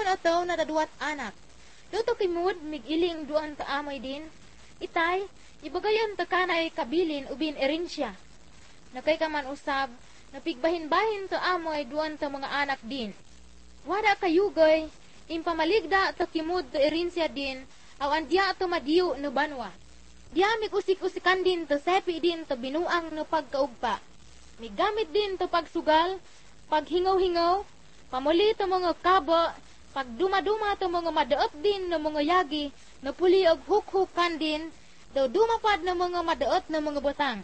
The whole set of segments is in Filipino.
otaw na daduat anak. Doto kimud, mig-iling duan ta amay din. Itay, ibagayon ta kanay kabilin ubin erensya. Nakay kaman usab, napigbahin-bahin ta amoy duan ta mga anak din. Wada kayugoy, impamaligda ta kimud ta erensya din, awan diya to madiyo no banwa. Diya mig-usik-usikan din ta sepi din ta binuang no pagkaugpa. Migamit din to pagsugal, paghingaw-hingaw, pamuli to mga kabo, pag duma-duma to mga madaot din na mga yagi, na puli og huk-hukan din, daw dumapad na mga madaot na mga butang.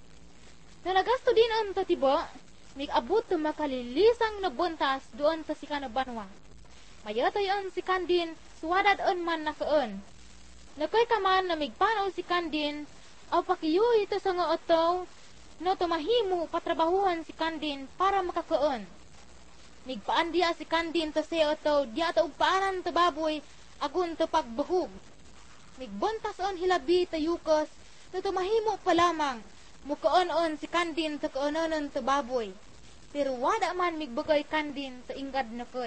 Nalagasto din ang tatibo, mig-abot to makalilisang na buntas doon sa sika na banwa. Mayatoy on si Kandin, suwadad on man na kaon. Nakoy kaman na migpanaw si Kandin, aw pakiyuhi to sa nga otaw, no tumahimo patrabahuhan si Kandin para makakaon. Migpaan diya si Kandin ta sa otaw, diya ta ugpaanan ta baboy, agun ta pagbuhog. Migbuntas on hilabi ta yukos, no tumahimo pa lamang, mukaon-on si Kandin ta kaononon ta baboy. Pero wada man migbagay Kandin ta ingad na koy.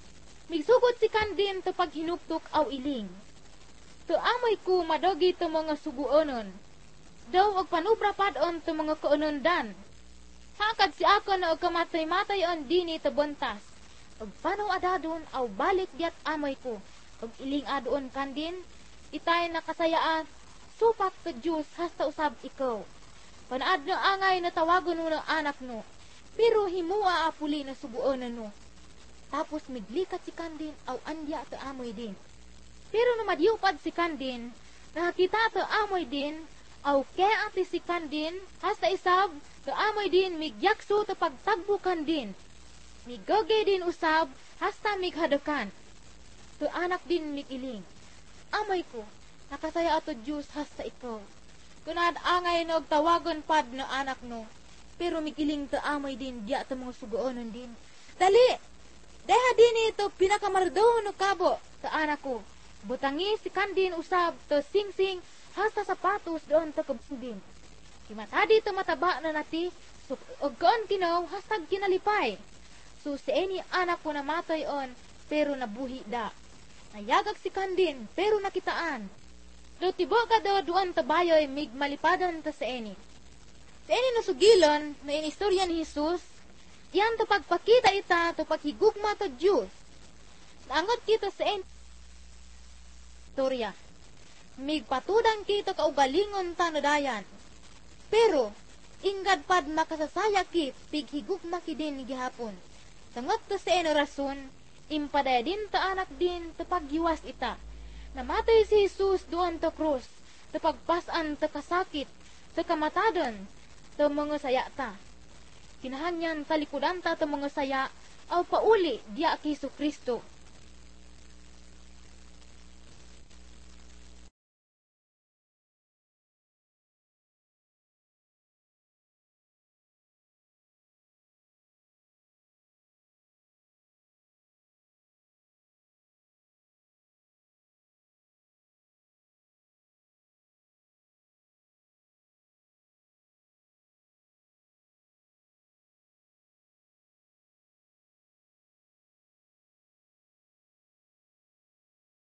Migsugod si Kandin ta paghinuptok aw iling. To amay ko madogi to mga suguonon. Daw og panubra padon to mga kaonondan. Hakad si ako na og kamatay-matay on dini ta buntas. Og panaw adadon aw balik diat amay ko. Og iling adon Kandin, itay nakasayaan, supak ta Diyos hasta usab ikaw. Panaad na angay na tawagon mo ng anak no, pero himua apuli na suguonan no. Tapos miglikat si Kandin aw andya ta amoy din. Pero namadiyupad si Kandin, nakakita ta amoy din, aw kaya ati si Kandin, hasta isab, ta amoy din migyakso ta pagtagbo Kandin. Migogay din usab, hasta mighadakan. To anak din migiling. Amoy ko, nakasaya ato Diyos hasta ikaw. Kunad angay no tawagon pad no anak no, pero migiling ta amoy din diya ta mga sugoonon din. Dali! Deha din ito pinakamardo no kabo ta anak ko. Butangi si Kandin usab to sing-sing hasta sapatos doon ta kabsudin. Kimatadi to mataba na nati, so og kaon kinaw hastag kinalipay. So si any anak ko namatay on, pero nabuhi da. Nayagag si Kandin, pero nakitaan. Do tibo ka do doon tabayoy mig malipadan ta sa any. Sa any nasugilon na inistorya ni Jesus, yan to pagpakita ita to paghigugma to Diyos. Naangot kita sa any istorya. Migpatudan kita kaugalingon tanadayan. Pero, ingad pad makasasaya ki, pighigugma ki din gihapon. Sangot to sa eno rason, impadaya din ta anak din ta paghiwas ita. Namatay si Jesus doon ta krus, ta pagpasan ta kasakit, ta kamatadon, ta mga saya ta. Kinahangyan talikudan ta ta mga saya, aw pauli diya ki Kristo.